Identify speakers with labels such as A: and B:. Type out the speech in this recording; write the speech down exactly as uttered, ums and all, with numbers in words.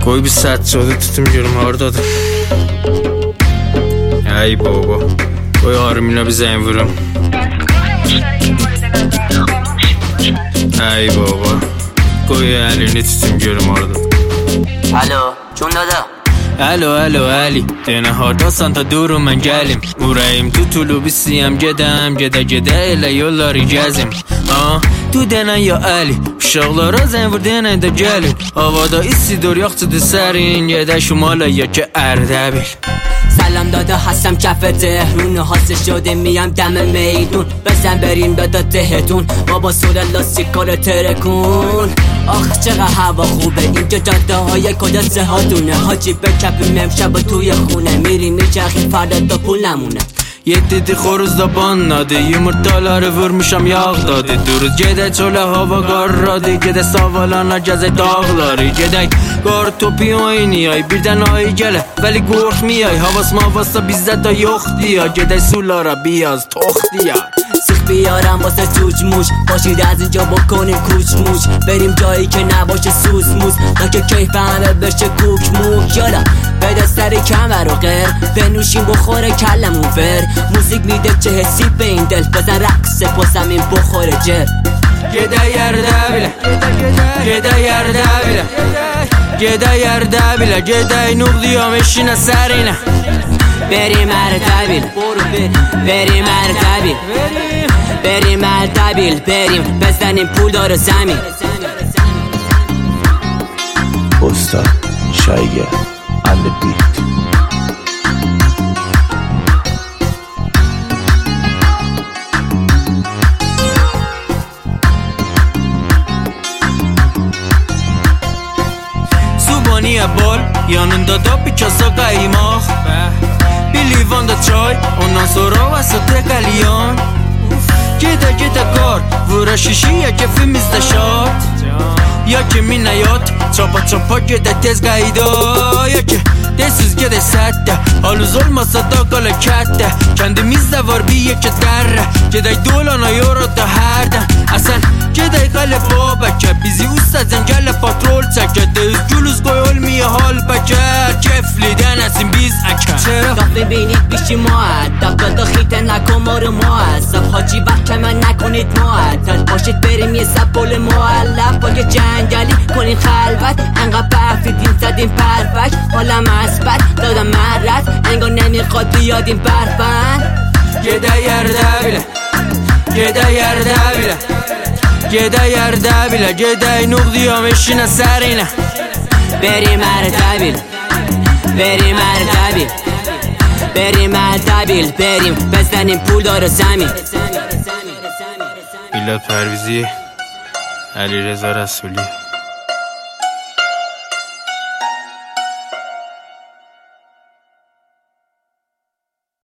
A: Koy bir saat şöyle tutmuyorum orada da. Ay baba. Koy Harun'a bir zəng vurum. Ay baba. Koy elini tutum görüm orada.
B: Alo, Cun dada.
A: Alo alo Ali, dene hardasan ta durum mən gəlim. Ürəyim tutulub istəyəm gedəm, gedə gedə elə yolları gəzim. Ha, tu denən ya Ali, uşaqlara zəng vur denən də gəlin. Havada istidur yoxçudur sərin, gedə şimala ya ki Ərdəbil.
B: سلام دادا هستم کف تهرون حاصل شده میام دم میدون بزن بریم دادا تهتون بابا سوره لاستیکارو ترکون آخ چقدر هوا خوبه اینجا جاده های کجا سهاتونه حاجی بکپیم امشب توی خونه میریم میچرخیم فردا تا پول نمونه
A: Yeddi xoruzda banladı, yumurtaları vurmuşam yağdadı. Duruz gedək çölə hava qarradı, gedək savalana gəzək dağları. Gedək qar topu oynayay, birdən ay gələ, vəli qorxmayay. Havas mavasa bizdə də yox diya, gedək sulara biraz tox diya.
B: سیخ بیارم واسه جوج موش باشید از اینجا بکنیم کوچ موش بریم جایی که نباشه سوز موز تا که کیف همه بشه کوک موک یالا بده سر کمر و غیر بنوشیم بخوره کلمون فر موزیک میده چه حسی به این دل بزن رقص پاسم این بخوره جر
A: گده یرده بیله گده یرده بیله گده یرده بیله گده نقدی همشینه سرینه
B: بریم اردبیل بریم اردبیل بریم اردبیل بریم بزنیم پول داره زمین
C: استاد شایگه and the beat
A: Subaniye bol yanında da bir kasa kaymak Bir livanda çay ondan sonra vasıta kalyan Gede gede kar vura şişiye kefimizde şart Ya ki minayat çapa çapa gede tez gayda Ya ki desiz gede sette Haluz olmasa da kala kette Kendimizde var bir yeke derre Gede dolana yorada herden Asen gede kale babeke Bizi usta zengelle patrol çeke Dez gülüz koy olmaya hal beker Kefli denesin biz eker Çera
B: کافه بینید بیشی معدب دادا خیته نکن ما رو معذب حاجی وقت من نکنید معطل باشید بریم یه سبول معلب با یه جنگلی کنید خلوت انقدر برفیدیم زدیم پرفک حالم اثبت دادم مرد انگار نمیخواد بیادیم برفن
A: گده یرده بیله گده یرده بیله گده یرده بیله گده نقدی همشینه سرینه
B: بریم اردبیل بریم اردبیل بریم اردبیل بریم بزنیم پول داره زمین
A: میلاد پرویزی علیرضا رسولی